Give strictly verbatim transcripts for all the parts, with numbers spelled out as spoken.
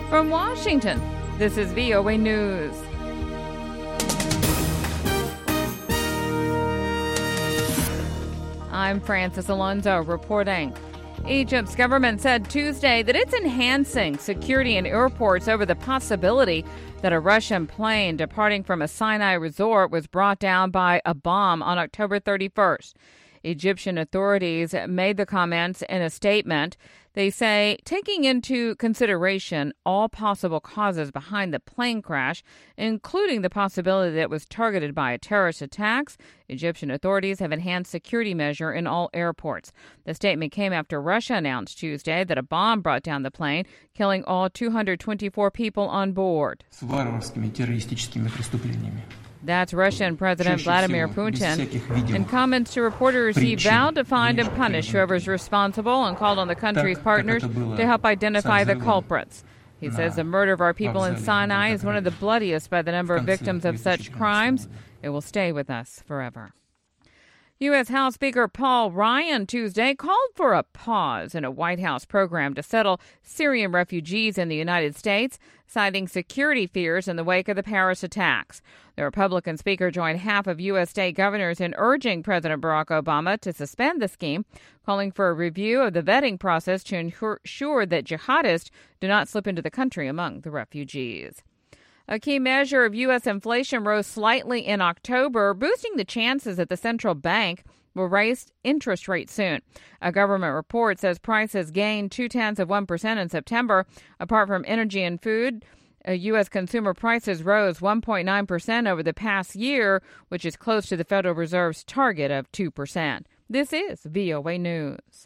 From Washington, this is V O A News. I'm Francis Alonso reporting. Egypt's government said Tuesday that it's enhancing security in airports over the possibility that a Russian plane departing from a Sinai resort was brought down by a bomb on October thirty-first. Egyptian authorities made the comments in a statement. They say, taking into consideration all possible causes behind the plane crash, including the possibility that it was targeted by a terrorist attacks, Egyptian authorities have enhanced security measure in all airports. The statement came after Russia announced Tuesday that a bomb brought down the plane, killing all two hundred twenty-four people on board. That's Russian President Vladimir Putin. In comments to reporters, he vowed to find and punish whoever's responsible and called on the country's partners to help identify the culprits. He says the murder of our people in Sinai is one of the bloodiest by the number of victims of such crimes. It will stay with us forever. U S. House Speaker Paul Ryan Tuesday called for a pause in a White House program to settle Syrian refugees in the United States, citing security fears in the wake of the Paris attacks. The Republican speaker joined half of U S state governors in urging President Barack Obama to suspend the scheme, calling for a review of the vetting process to ensure that jihadists do not slip into the country among the refugees. A key measure of U S inflation rose slightly in October, boosting the chances that the central bank will raise interest rates soon. A government report says prices gained two-tenths of one percent in September. Apart from energy and food, U S consumer prices rose one point nine percent over the past year, which is close to the Federal Reserve's target of two percent. This is V O A News.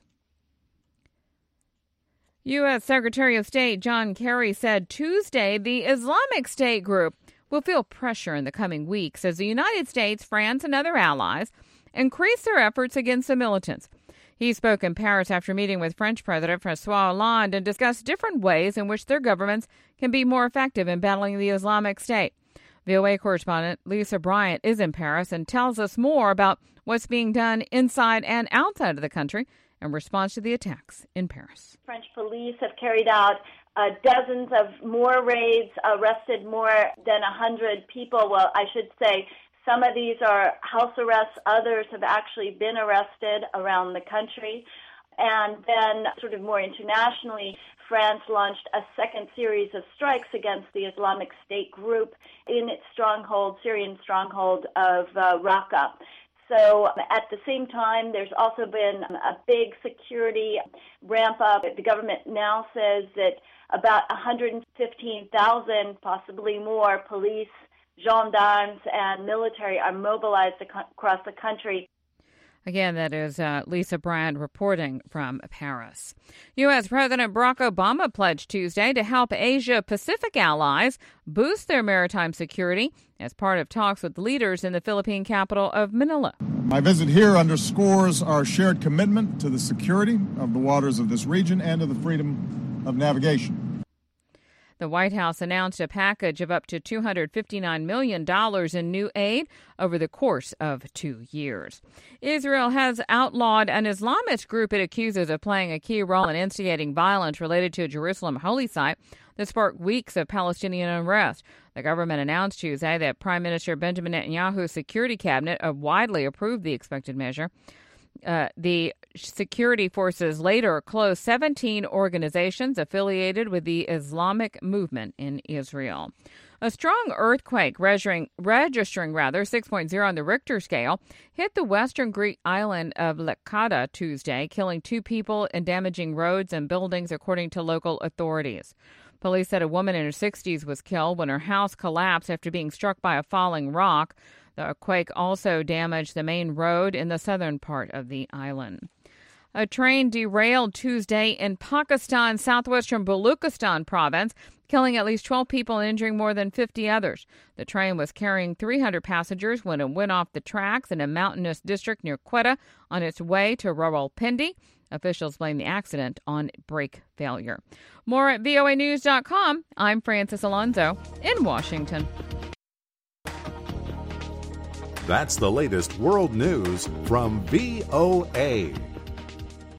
U S. Secretary of State John Kerry said Tuesday the Islamic State group will feel pressure in the coming weeks as the United States, France, and other allies increase their efforts against the militants. He spoke in Paris after meeting with French President François Hollande and discussed different ways in which their governments can be more effective in battling the Islamic State. V O A correspondent Lisa Bryant is in Paris and tells us more about what's being done inside and outside of the country in response to the attacks in Paris. French police have carried out uh, dozens of more raids, arrested more than one hundred people. Well, I should say some of these are house arrests. Others have actually been arrested around the country. And then sort of more internationally, France launched a second series of strikes against the Islamic State group in its stronghold, Syrian stronghold of uh, Raqqa. So at the same time, there's also been a big security ramp up. The government now says that about one hundred fifteen thousand, possibly more, police, gendarmes, and military are mobilized across the country. Again, that is uh, Lisa Bryant reporting from Paris. U S. President Barack Obama pledged Tuesday to help Asia-Pacific allies boost their maritime security as part of talks with leaders in the Philippine capital of Manila. My visit here underscores our shared commitment to the security of the waters of this region and to the freedom of navigation. The White House announced a package of up to two hundred fifty-nine million dollars in new aid over the course of two years. Israel has outlawed an Islamist group it accuses of playing a key role in instigating violence related to a Jerusalem holy site that sparked weeks of Palestinian unrest. The government announced Tuesday that Prime Minister Benjamin Netanyahu's security cabinet widely approved the expected measure. Uh, the security forces later closed seventeen organizations affiliated with the Islamic movement in Israel. A strong earthquake registering, registering rather six point oh on the Richter scale hit the western Greek island of Leucada Tuesday, killing two people and damaging roads and buildings, according to local authorities. Police said a woman in her sixties was killed when her house collapsed after being struck by a falling rock. The quake also damaged the main road in the southern part of the island. A train derailed Tuesday in Pakistan's southwestern Baluchistan province, killing at least twelve people and injuring more than fifty others. The train was carrying three hundred passengers when it went off the tracks in a mountainous district near Quetta on its way to Rawalpindi. Officials blame the accident on brake failure. More at V O A news dot com. I'm Francis Alonso in Washington. That's the latest world news from V O A.